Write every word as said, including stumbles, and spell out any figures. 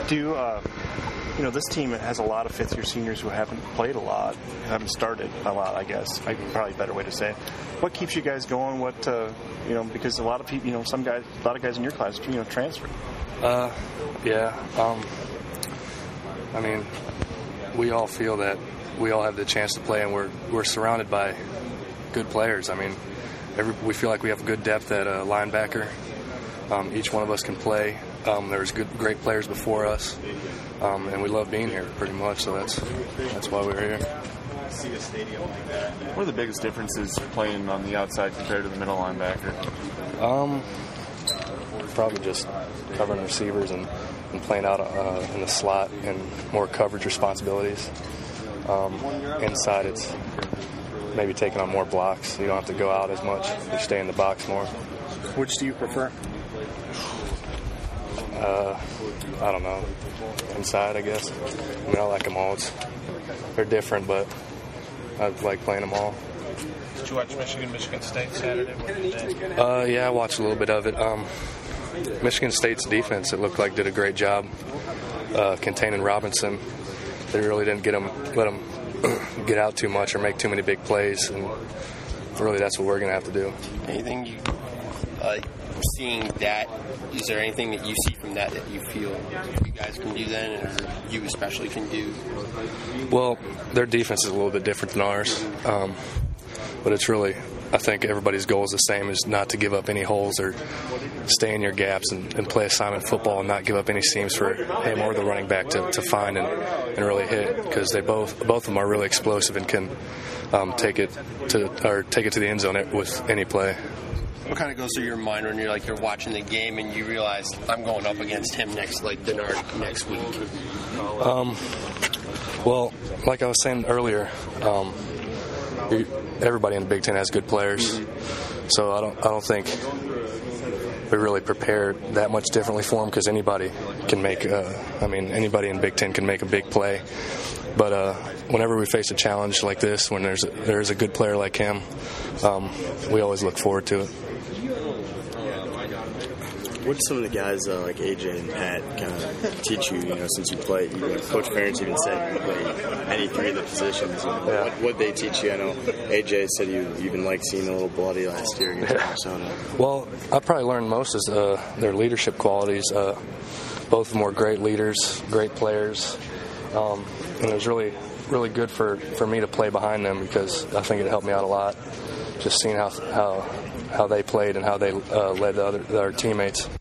Do you, uh, you know, this team has a lot of fifth-year seniors who haven't played a lot, haven't started a lot, I guess. Probably a better way to say it. What keeps you guys going? What, uh, you know, because a lot of people, you know, some guys, a lot of guys in your class, you know, transfer. Uh, yeah. Um, I mean, we all feel that we all have the chance to play, and we're we're surrounded by good players. I mean, every, we feel like we have good depth at uh, linebacker. Um, each one of us can play. Um, there's good, great players before us, um, and we love being here pretty much. So that's that's why we're here. See a stadium like that. What are the biggest differences playing on the outside compared to the middle linebacker? Um, probably just covering receivers and, and playing out uh, in the slot and more coverage responsibilities. Um, inside, it's maybe taking on more blocks. You don't have to go out as much. You stay in the box more. Which do you prefer? Uh, I don't know. Inside, I guess. I mean, I like them all. It's, they're different, but I like playing them all. Did you watch Michigan, Michigan State Saturday? What did you think? Uh, yeah, I watched a little bit of it. Um, Michigan State's defense, it looked like, did a great job uh, containing Robinson. They really didn't get him, let him get out too much or make too many big plays, and really that's what we're going to have to do. Anything you like seeing that? Is there anything that you see from that that you feel you guys can do then, or you especially can do? Well, their defense is a little bit different than ours, um, but it's really, I think everybody's goal is the same, is not to give up any holes or stay in your gaps and, and play assignment football and not give up any seams for him or the running back to, to find and, and really hit, because they both both of them are really explosive and can um, take it to or take it to the end zone with any play. What kind of goes through your mind when you're like you're watching the game and you realize I'm going up against him next, like Denard next week? Um, well, like I was saying earlier, um, everybody in the Big Ten has good players, so I don't I don't think we really prepare that much differently for them, because anybody can make. Uh, I mean, anybody in Big Ten can make a big play. But uh, whenever we face a challenge like this, when there's a, there's a good player like him, um, we always look forward to it. What did some of the guys uh, like A J and Pat kind of teach you, you know, since you played? You know, Coach Ferentz even said you can play any three of the positions. You know, Yeah. What what they teach you? I know A J said you even liked seeing a little bloody last year against Yeah. Arizona. Well, I probably learned most is uh, their leadership qualities. Uh, both of them were great leaders, great players, um, and it was really, really good for, for me to play behind them, because I think it helped me out a lot, just seeing how how how they played and how they uh, led the other, the other teammates.